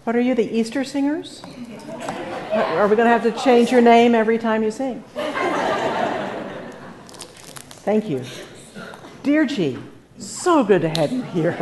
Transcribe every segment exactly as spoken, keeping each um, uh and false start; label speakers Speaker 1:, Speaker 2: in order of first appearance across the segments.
Speaker 1: What are you, the Easter singers? Are we going to have to change your name every time you sing? Thank you. Dear G, so good to have you here.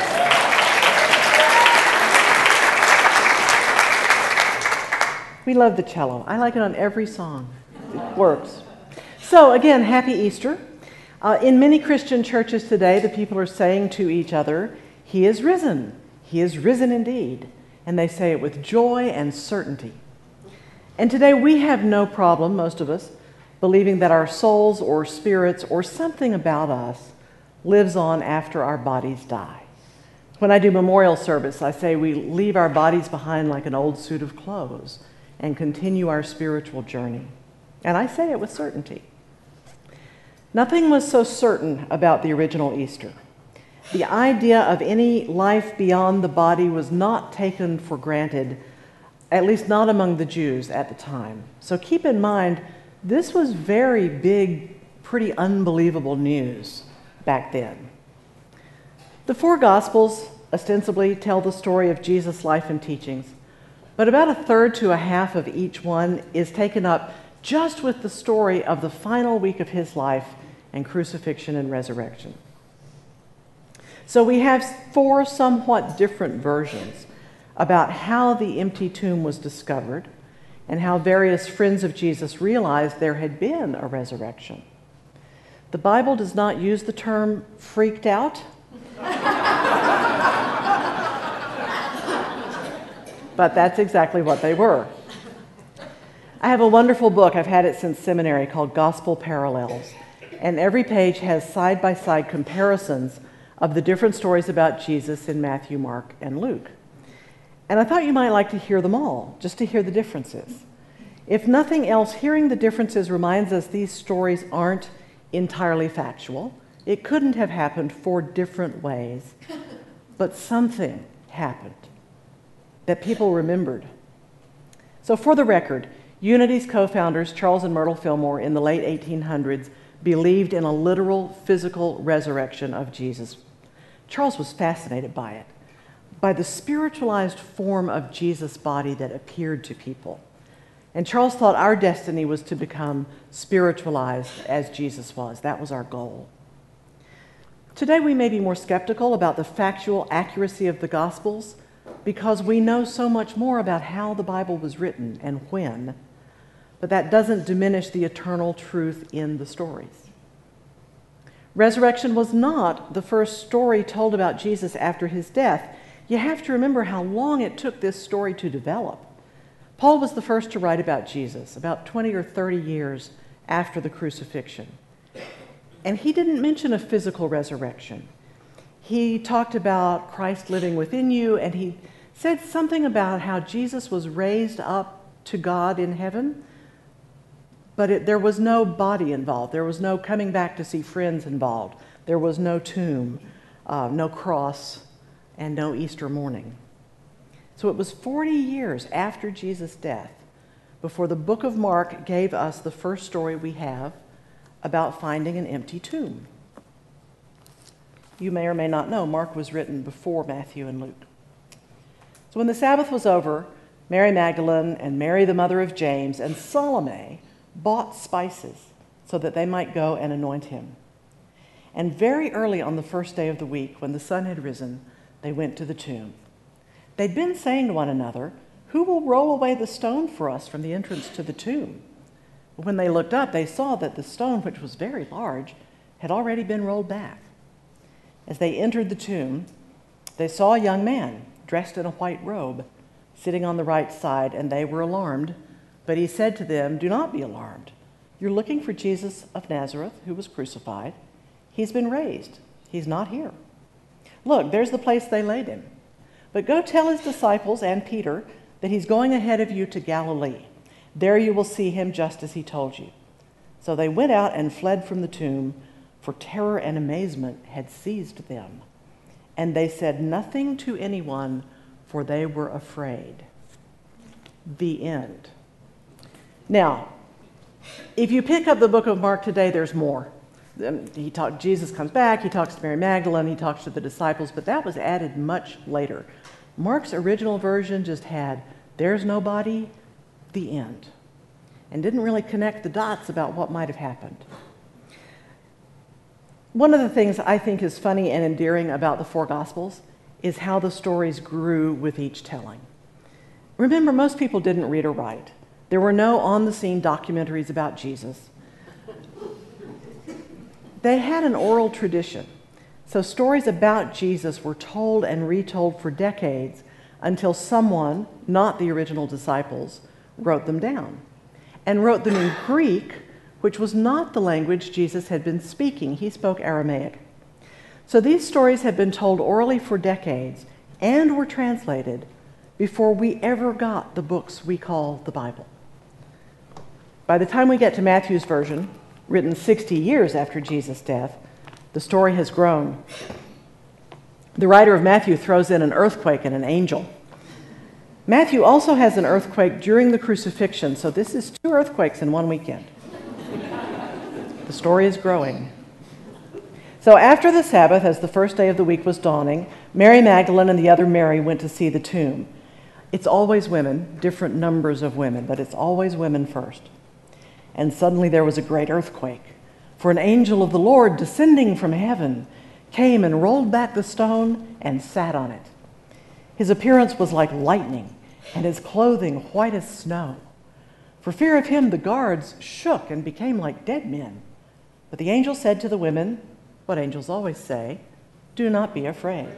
Speaker 1: We love the cello. I like it on every song. It works. So again, happy Easter. Uh, in many Christian churches today, the people are saying to each other, "He is risen. He is risen indeed." And they say it with joy and certainty. And today we have no problem, most of us, believing that our souls or spirits or something about us lives on after our bodies die. When I do memorial service, I say we leave our bodies behind like an old suit of clothes and continue our spiritual journey. And I say it with certainty. Nothing was so certain about the original Easter. The idea of any life beyond the body was not taken for granted, at least not among the Jews at the time. So keep in mind, this was very big, pretty unbelievable news back then. The four Gospels ostensibly tell the story of Jesus' life and teachings, but about a third to a half of each one is taken up just with the story of the final week of his life and crucifixion and resurrection. So we have four somewhat different versions about how the empty tomb was discovered and how various friends of Jesus realized there had been a resurrection. The Bible does not use the term freaked out, but that's exactly what they were. I have a wonderful book, I've had it since seminary, called Gospel Parallels, and every page has side-by-side comparisons of the different stories about Jesus in Matthew, Mark, and Luke. And I thought you might like to hear them all, just to hear the differences. If nothing else, hearing the differences reminds us these stories aren't entirely factual. It couldn't have happened four different ways, but something happened that people remembered. So for the record, Unity's co-founders, Charles and Myrtle Fillmore, in the late eighteen hundreds, believed in a literal physical resurrection of Jesus. Charles was fascinated by it, by the spiritualized form of Jesus' body that appeared to people. And Charles thought our destiny was to become spiritualized as Jesus was. That was our goal. Today we may be more skeptical about the factual accuracy of the Gospels because we know so much more about how the Bible was written and when, but that doesn't diminish the eternal truth in the stories. Resurrection was not the first story told about Jesus after his death. You have to remember how long it took this story to develop. Paul was the first to write about Jesus, about twenty or thirty years after the crucifixion. And he didn't mention a physical resurrection. He talked about Christ living within you, and he said something about how Jesus was raised up to God in heaven, but it, there was no body involved. There was no coming back to see friends involved. There was no tomb, uh, no cross, and no Easter morning. So it was forty years after Jesus' death before the book of Mark gave us the first story we have about finding an empty tomb. You may or may not know, Mark was written before Matthew and Luke. So when the Sabbath was over, Mary Magdalene and Mary, the mother of James, and Salome bought spices so that they might go and anoint him. And very early on the first day of the week, when the sun had risen, they went to the tomb. They'd been saying to one another, "Who will roll away the stone for us from the entrance to the tomb?" But when they looked up, they saw that the stone, which was very large, had already been rolled back. As they entered the tomb, they saw a young man dressed in a white robe sitting on the right side, and they were alarmed. But he said to them, "Do not be alarmed. You're looking for Jesus of Nazareth, who was crucified. He's been raised. He's not here. Look, there's the place they laid him. But go tell his disciples and Peter that he's going ahead of you to Galilee. There you will see him just as he told you." So they went out and fled from the tomb, for terror and amazement had seized them. And they said nothing to anyone, for they were afraid. The end. Now, if you pick up the book of Mark today, there's more. He talk, Jesus comes back, he talks to Mary Magdalene, he talks to the disciples, but that was added much later. Mark's original version just had, there's no body, the end, and didn't really connect the dots about what might have happened. One of the things I think is funny and endearing about the four Gospels is how the stories grew with each telling. Remember, most people didn't read or write. There were no on-the-scene documentaries about Jesus. They had an oral tradition. So stories about Jesus were told and retold for decades until someone, not the original disciples, wrote them down, and wrote them in Greek, which was not the language Jesus had been speaking. He spoke Aramaic. So these stories had been told orally for decades and were translated before we ever got the books we call the Bible. By the time we get to Matthew's version, written sixty years after Jesus' death, the story has grown. The writer of Matthew throws in an earthquake and an angel. Matthew also has an earthquake during the crucifixion, so this is two earthquakes in one weekend. The story is growing. So after the Sabbath, as the first day of the week was dawning, Mary Magdalene and the other Mary went to see the tomb. It's always women, different numbers of women, but it's always women first. And suddenly there was a great earthquake, for an angel of the Lord descending from heaven came and rolled back the stone and sat on it. His appearance was like lightning, and his clothing white as snow. For fear of him, the guards shook and became like dead men. But the angel said to the women, what angels always say, do not be afraid.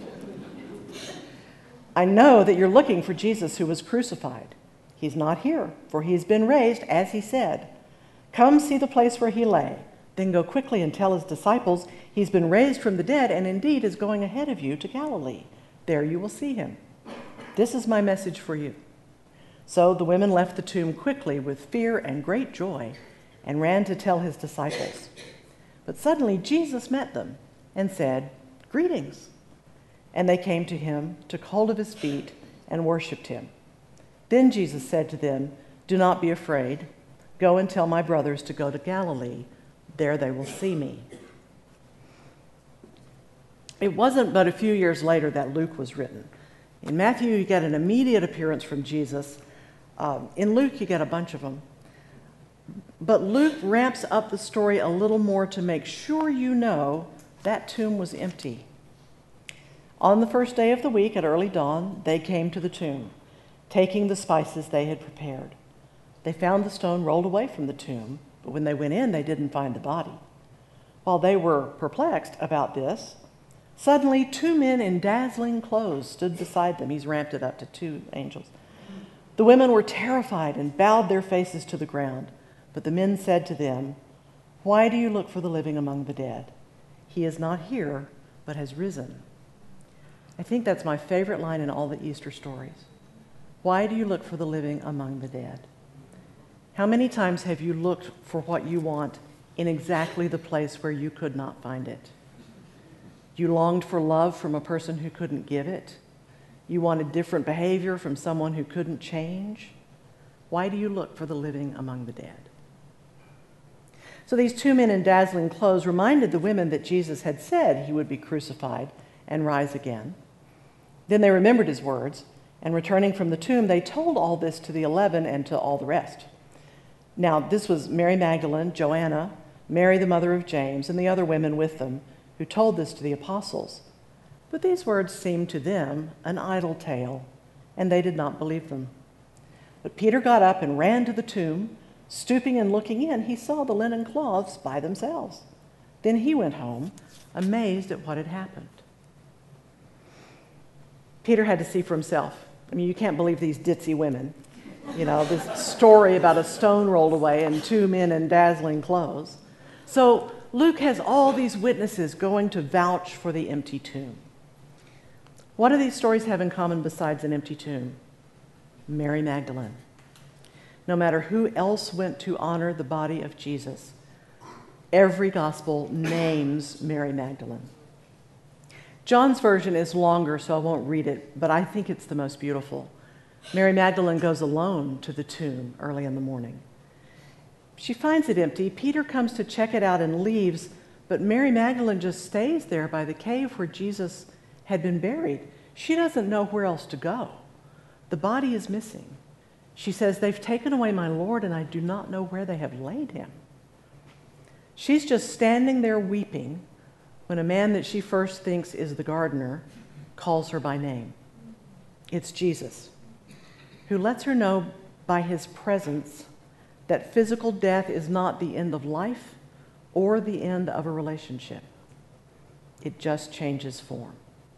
Speaker 1: I know that you're looking for Jesus who was crucified. He's not here, for he's been raised, as he said. Come see the place where he lay. Then go quickly and tell his disciples he's been raised from the dead and indeed is going ahead of you to Galilee. There you will see him. This is my message for you. So the women left the tomb quickly with fear and great joy and ran to tell his disciples. But suddenly Jesus met them and said, greetings. And they came to him, took hold of his feet, and worshipped him. Then Jesus said to them, do not be afraid. Go and tell my brothers to go to Galilee. There they will see me. It wasn't but a few years later that Luke was written. In Matthew, you get an immediate appearance from Jesus. Um, in Luke, you get a bunch of them. But Luke ramps up the story a little more to make sure you know that tomb was empty. On the first day of the week at early dawn, they came to the tomb, taking the spices they had prepared. They found the stone rolled away from the tomb, but when they went in, they didn't find the body. While they were perplexed about this, suddenly two men in dazzling clothes stood beside them. He's ramped it up to two angels. The women were terrified and bowed their faces to the ground. But the men said to them, why do you look for the living among the dead? He is not here, but has risen. I think that's my favorite line in all the Easter stories. Why do you look for the living among the dead? How many times have you looked for what you want in exactly the place where you could not find it? You longed for love from a person who couldn't give it. You wanted different behavior from someone who couldn't change. Why do you look for the living among the dead? So these two men in dazzling clothes reminded the women that Jesus had said he would be crucified and rise again. Then they remembered his words, and returning from the tomb, they told all this to the eleven and to all the rest. Now, this was Mary Magdalene, Joanna, Mary the mother of James, and the other women with them, who told this to the apostles. But these words seemed to them an idle tale, and they did not believe them. But Peter got up and ran to the tomb. Stooping and looking in, he saw the linen cloths by themselves. Then he went home, amazed at what had happened. Peter had to see for himself. I mean, you can't believe these ditzy women. You know, this story about a stone rolled away and two men in dazzling clothes. So Luke has all these witnesses going to vouch for the empty tomb. What do these stories have in common besides an empty tomb? Mary Magdalene. No matter who else went to honor the body of Jesus, every gospel names Mary Magdalene. John's version is longer, so I won't read it, but I think it's the most beautiful. Mary Magdalene goes alone to the tomb early in the morning. She finds it empty. Peter comes to check it out and leaves, but Mary Magdalene just stays there by the cave where Jesus had been buried. She doesn't know where else to go. The body is missing. She says, "They've taken away my Lord, and I do not know where they have laid him." She's just standing there weeping when a man that she first thinks is the gardener calls her by name. It's Jesus, who lets her know by his presence that physical death is not the end of life or the end of a relationship. It just changes form.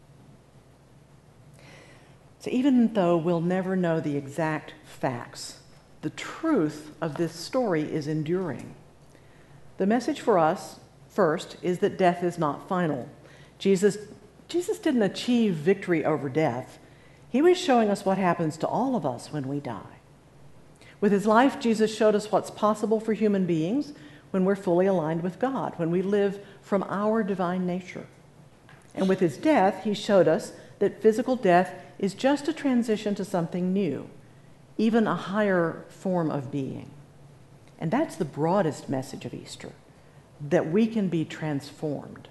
Speaker 1: So even though we'll never know the exact facts, the truth of this story is enduring. The message for us, first, is that death is not final. Jesus, Jesus didn't achieve victory over death. He was showing us what happens to all of us when we die. With his life, Jesus showed us what's possible for human beings when we're fully aligned with God, when we live from our divine nature. And with his death, he showed us that physical death is just a transition to something new, even a higher form of being. And that's the broadest message of Easter, that we can be transformed.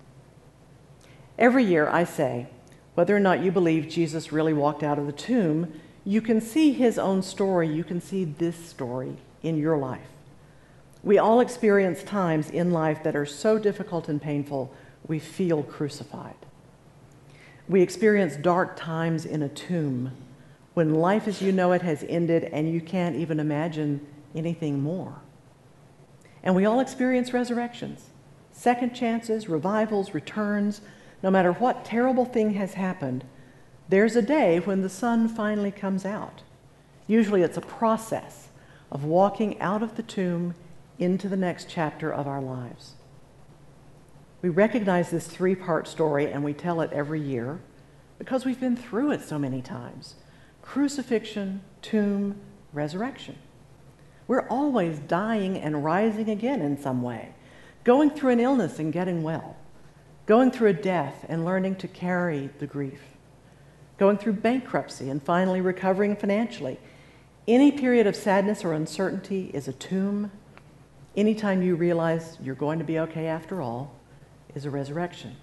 Speaker 1: Every year I say, whether or not you believe Jesus really walked out of the tomb, you can see his own story, you can see this story in your life. We all experience times in life that are so difficult and painful, we feel crucified. We experience dark times in a tomb when life as you know it has ended and you can't even imagine anything more. And we all experience resurrections, second chances, revivals, returns. No matter what terrible thing has happened, there's a day when the sun finally comes out. Usually it's a process of walking out of the tomb into the next chapter of our lives. We recognize this three-part story and we tell it every year because we've been through it so many times. Crucifixion, tomb, resurrection. We're always dying and rising again in some way, going through an illness and getting well, going through a death and learning to carry the grief, going through bankruptcy and finally recovering financially. Any period of sadness or uncertainty is a tomb. Anytime you realize you're going to be okay after all is a resurrection.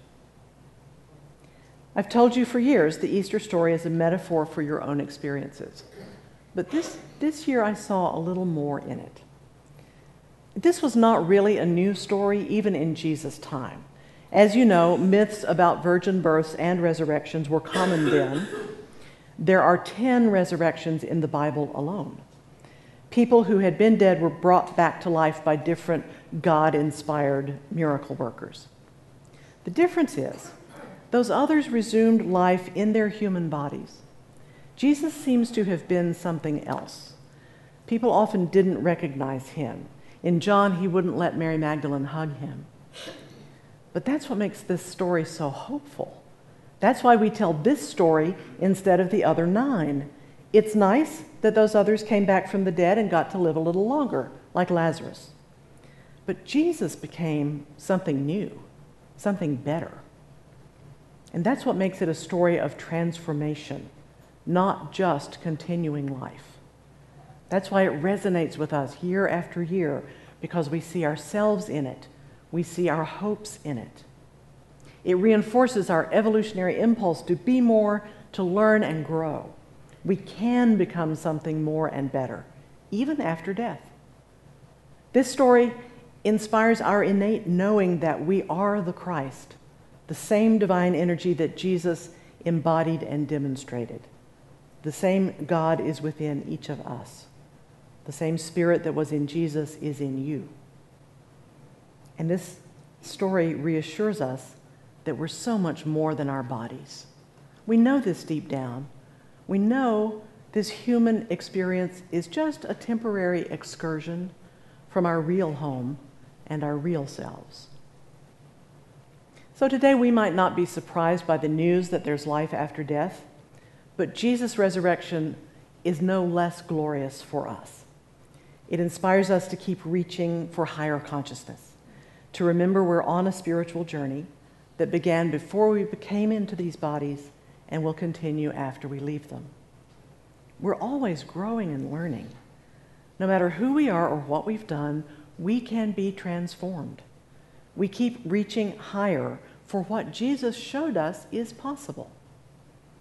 Speaker 1: I've told you for years the Easter story is a metaphor for your own experiences. But this, this year I saw a little more in it. This was not really a new story, even in Jesus' time. As you know, myths about virgin births and resurrections were common then. There are ten resurrections in the Bible alone. People who had been dead were brought back to life by different God-inspired miracle workers. The difference is, those others resumed life in their human bodies. Jesus seems to have been something else. People often didn't recognize him. In John, he wouldn't let Mary Magdalene hug him. But that's what makes this story so hopeful. That's why we tell this story instead of the other nine. It's nice that those others came back from the dead and got to live a little longer, like Lazarus. But Jesus became something new, something better. And that's what makes it a story of transformation, not just continuing life. That's why it resonates with us year after year, because we see ourselves in it. We see our hopes in it. It reinforces our evolutionary impulse to be more, to learn and grow. We can become something more and better, even after death. This story inspires our innate knowing that we are the Christ, the same divine energy that Jesus embodied and demonstrated. The same God is within each of us. The same Spirit that was in Jesus is in you. And this story reassures us that we're so much more than our bodies. We know this deep down. We know this human experience is just a temporary excursion from our real home and our real selves. So today we might not be surprised by the news that there's life after death, but Jesus' resurrection is no less glorious for us. It inspires us to keep reaching for higher consciousness, to remember we're on a spiritual journey that began before we came into these bodies and will continue after we leave them. We're always growing and learning. No matter who we are or what we've done, we can be transformed. We keep reaching higher for what Jesus showed us is possible.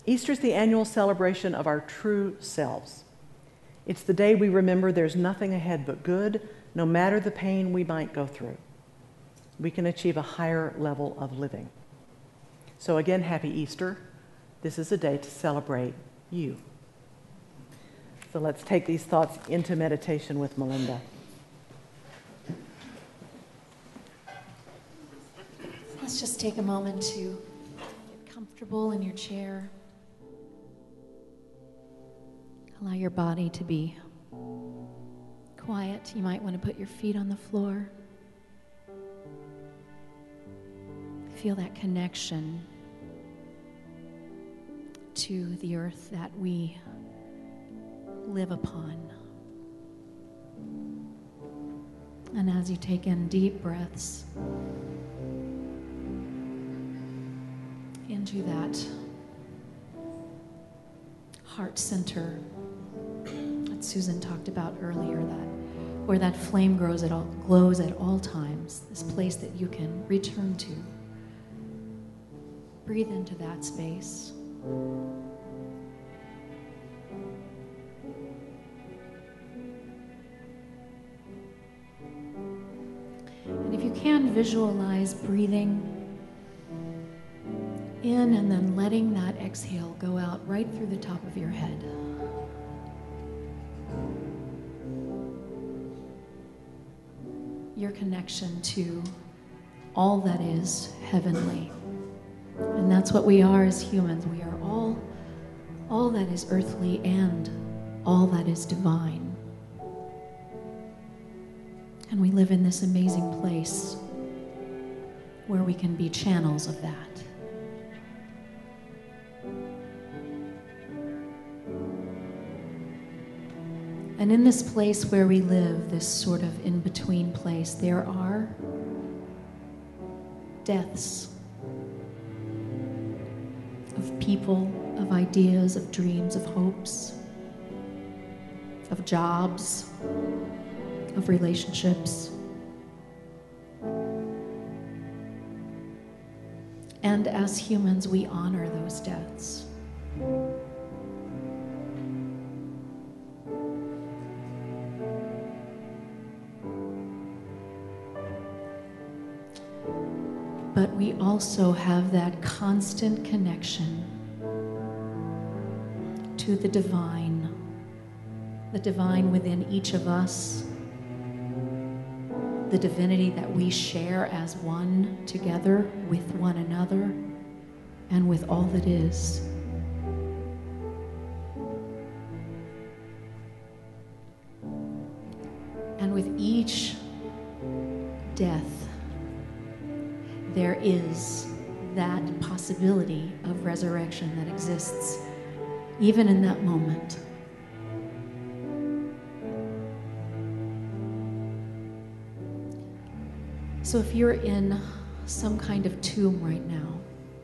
Speaker 1: Easter is the annual celebration of our true selves. It's the day we remember there's nothing ahead but good, no matter the pain we might go through. We can achieve a higher level of living. So again, happy Easter. This is a day to celebrate you. So let's take these thoughts into meditation with Melinda.
Speaker 2: Let's just take a moment to get comfortable in your chair. Allow your body to be quiet. You might want to put your feet on the floor. Feel that connection to the earth that we live upon. And as you take in deep breaths into that heart center that Susan talked about earlier, that where that flame grows at all, glows at all times, this place that you can return to. Breathe into that space. And if you can, visualize breathing in and then letting that exhale go out right through the top of your head. Your connection to all that is heavenly. And that's what we are as humans. We are all, all that is earthly and all that is divine. And we live in this amazing place where we can be channels of that. And in this place where we live, this sort of in-between place, there are deaths of people, of ideas, of dreams, of hopes, of jobs, of relationships. And as humans, we honor those deaths. But we also have that constant connection to the divine, the divine within each of us, the divinity that we share as one together with one another and with all that is. And with each death, there is that possibility of resurrection that exists even in that moment. So if you're in some kind of tomb right now,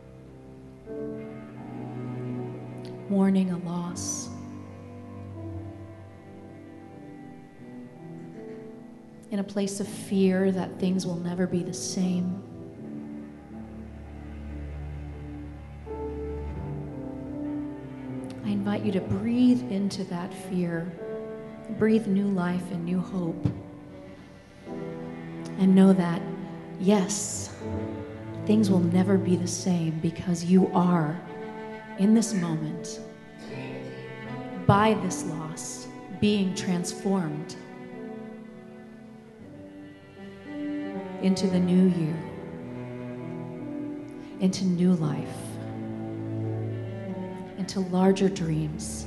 Speaker 2: mourning a loss, in a place of fear that things will never be the same, I invite you to breathe into that fear, breathe new life and new hope, and know that, yes, things will never be the same because you are, in this moment, by this loss, being transformed into the new year, into new life, into larger dreams,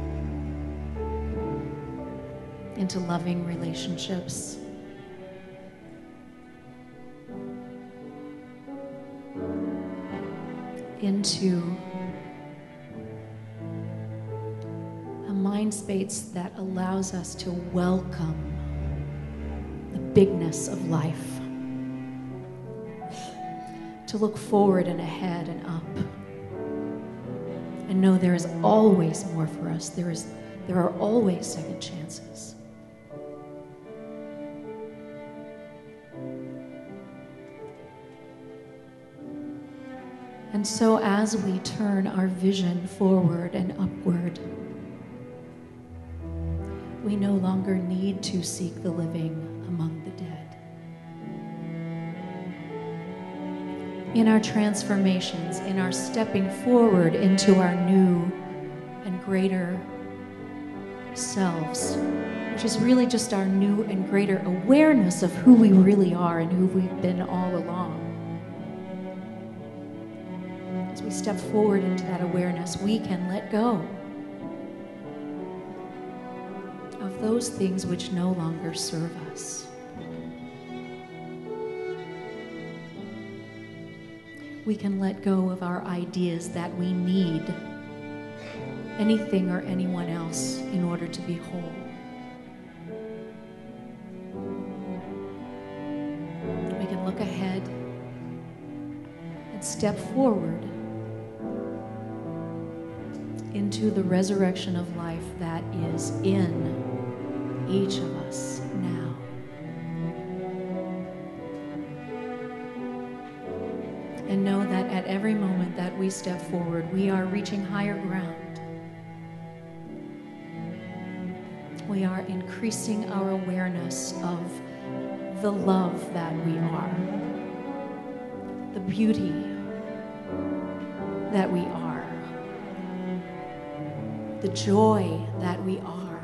Speaker 2: into loving relationships, into a mind space that allows us to welcome the bigness of life, to look forward and ahead and up, and know there is always more for us. There is, there are always second chances. And so as we turn our vision forward and upward, we no longer need to seek the living among the dead. In our transformations, in our stepping forward into our new and greater selves, which is really just our new and greater awareness of who we really are and who we've been all along. As we step forward into that awareness, we can let go of those things which no longer serve us. We can let go of our ideas that we need anything or anyone else in order to be whole. We can look ahead and step forward into the resurrection of life that is in each of us now. And know that at every moment that we step forward, we are reaching higher ground. We are increasing our awareness of the love that we are, the beauty that we are, the joy that we are.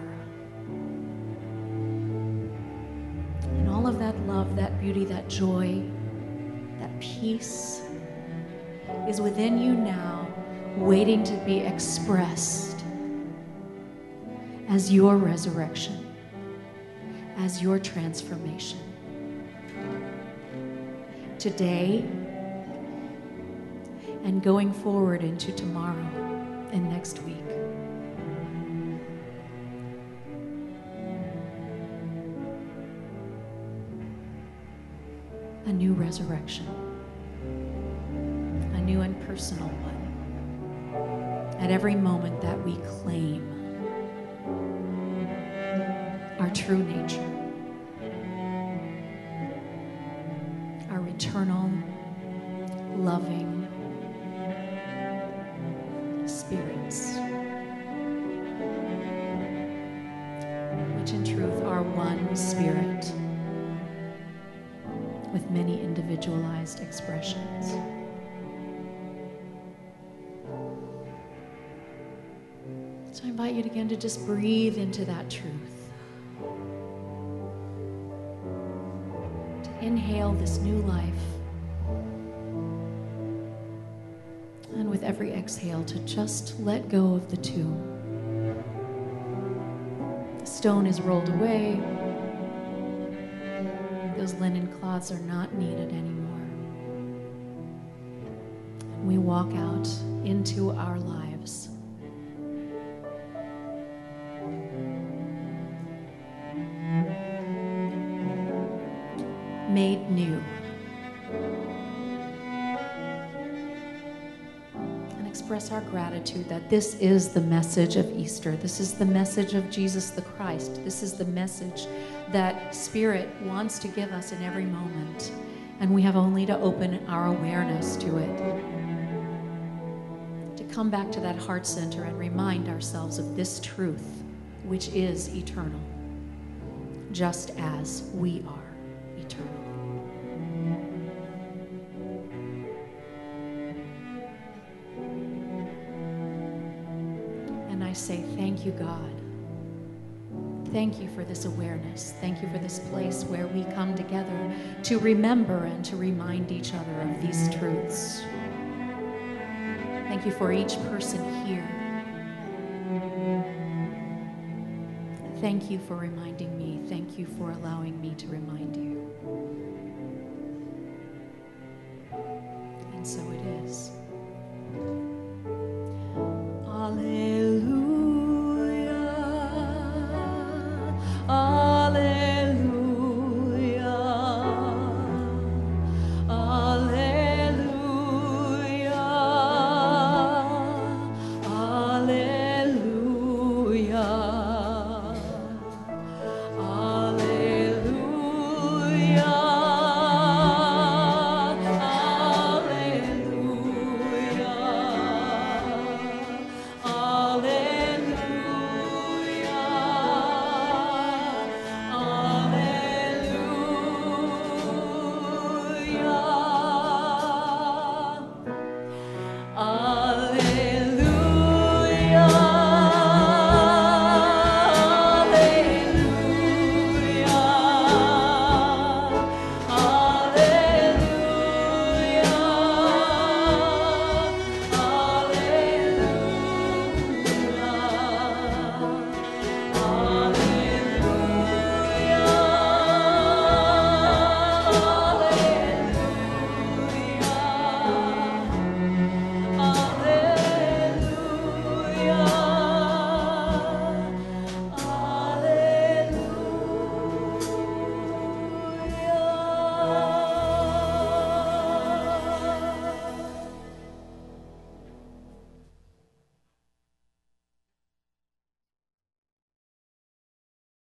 Speaker 2: And all of that love, that beauty, that joy, that peace is within you now, waiting to be expressed as your resurrection, as your transformation. Today and going forward into tomorrow and next week. A new resurrection, a new and personal one. At every moment that we claim our true nature, our eternal, loving spirits, which in truth are one spirit with many individualized expressions. So I invite you again to just breathe into that truth. To inhale this new life. And with every exhale, to just let go of the tomb. The stone is rolled away. Those linen cloths are not needed anymore. And we walk out into our lives. Made new. And express our gratitude that this is the message of Easter. This is the message of Jesus the Christ. This is the message that Spirit wants to give us in every moment. And we have only to open our awareness to it. To come back to that heart center and remind ourselves of this truth, which is eternal, just as we are eternal. And I say, thank you, God. Thank you for this awareness. Thank you for this place where we come together to remember and to remind each other of these truths. Thank you for each person here. Thank you for reminding me. Thank you for allowing me to remind you. And so it is.